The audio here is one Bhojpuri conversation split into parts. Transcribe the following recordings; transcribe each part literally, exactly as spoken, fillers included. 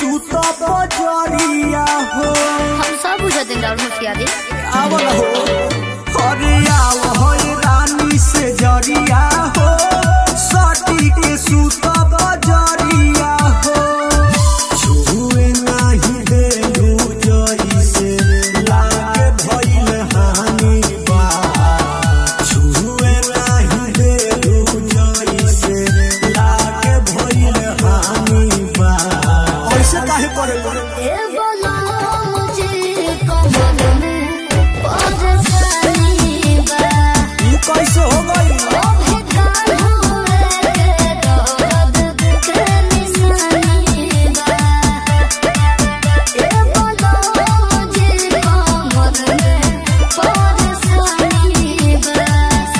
सूत बजरिया हो। हम सब बुझते हैं राहुल मुखिया दे आवल हो अरे आव हो रानी से जरिया हो सटी के सूत बजरिया हो। छुए नहीं देलू जई से लागे भइल हानि बा। छुए नहीं देलू जई से लागे भइल हानि बा। ऐसे काहे करे ए बोला मुझे कमल में परेशानी बा। ये कैसे हो गई ओ बेकार हुए के दर्द के निशानी बा। ए बोला मुझे कमल में परेशानी बा।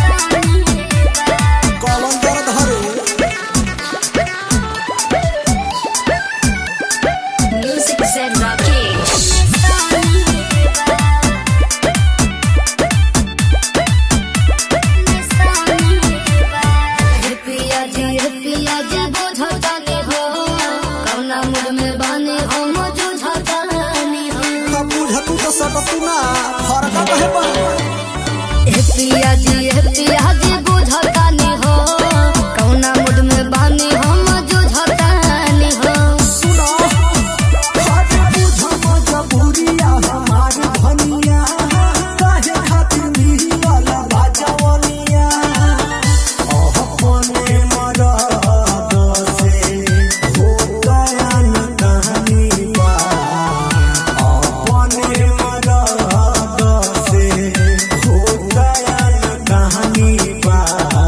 कौन दर्द हरे म्यूजिक से राकेश पिया जी पिया जी बुझता नहीं हो कौना मुझ में बानी हो मुझे झता नहीं हो। तब बुझतू तो सटतू ना फरका कहे बन। ए पिया जी पिया जी बुझता नहीं हो कौना मुझ में बानी हो मुझे झता नहीं हो। सुनो हट बुझ मजबूरिया हमारी धनिया काहे खातिर मिलल बाजवनिया। अपने मरद से हो गया न कहानी बा। अपने मरद से हो गया न कहानी बा।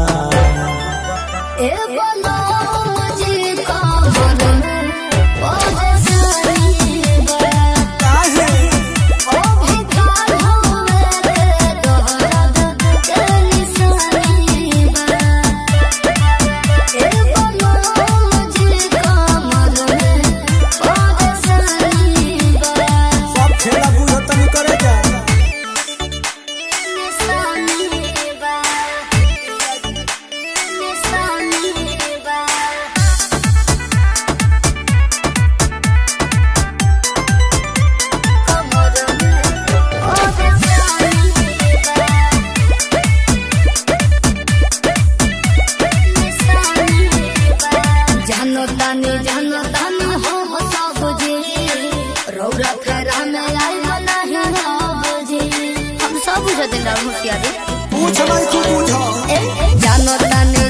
ए बोलो मुझे कमल में परेशानी बा। काहे ओ बेकार हुए के दर्द के निशानी बा। ए बोलो मुझे कमल में परेशानी बा। सब खेला बुझत नहीं करे जा। निशानी बा निशानी बा। जानो तानी जानो तानी हो हो सब जी रौरा फेरा में आई नहीं हो जी। हम सब बुझते हैं राहुल मुखिया दे पूछ नहीं तू बुझ जानो तानी